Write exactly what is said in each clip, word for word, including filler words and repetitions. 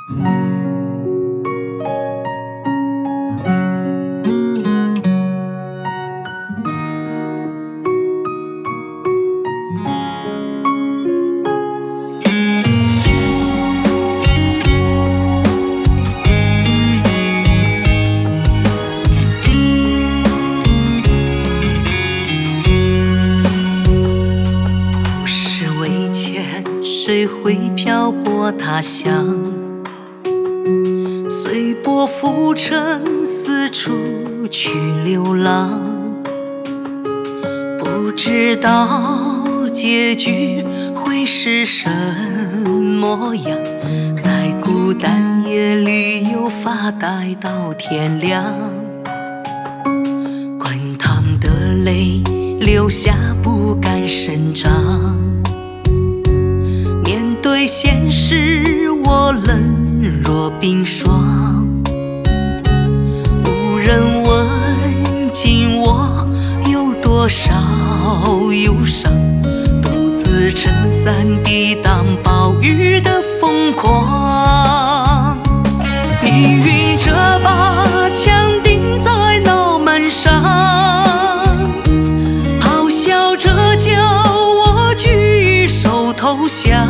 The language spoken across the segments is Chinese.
谁会漂泊他乡？随波浮沉，四处去流浪。不知道结局会是什么样，在孤单夜里又发呆到天亮。管他们的泪流下不敢声张，对现实我冷若冰霜，无人问津我有多少忧伤，独自撑伞抵挡暴雨的疯狂。命运这把枪钉在脑门上，咆哮着叫我举手投降。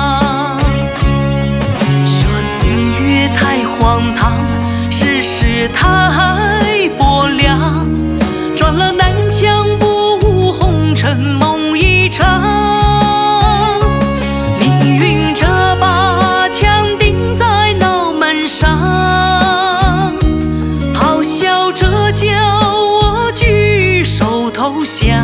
太薄凉，撞了南墙不红尘梦一场。命运这把枪钉在脑门上，咆哮着叫我举手投降。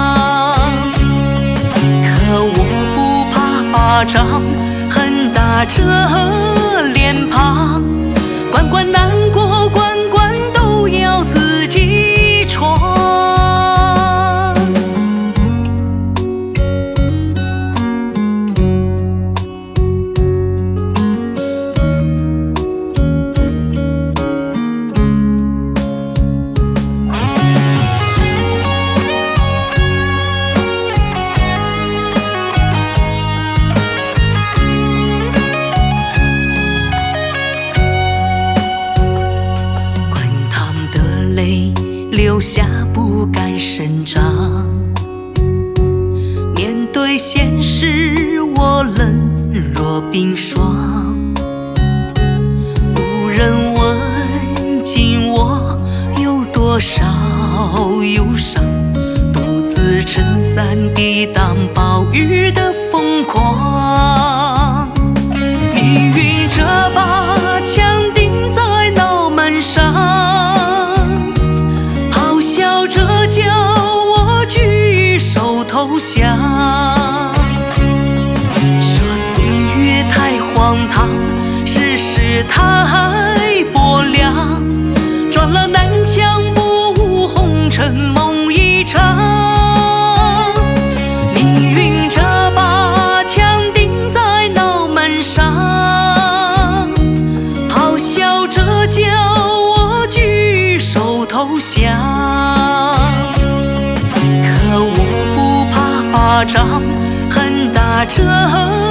可我不怕巴掌，恨打着脸庞，关关难过关关都要自己闯。留下不敢声张，面对现实我冷若冰霜，无人问津我有多少忧伤，独自撑伞抵挡暴雨的疯狂。命运这把枪钉在脑门上，叫我举手投降。说岁月太荒唐，世事太薄凉，撞了南墙不红尘梦一场。命运这把枪钉在脑门上，咆哮着叫我举手投降。巴掌恨打着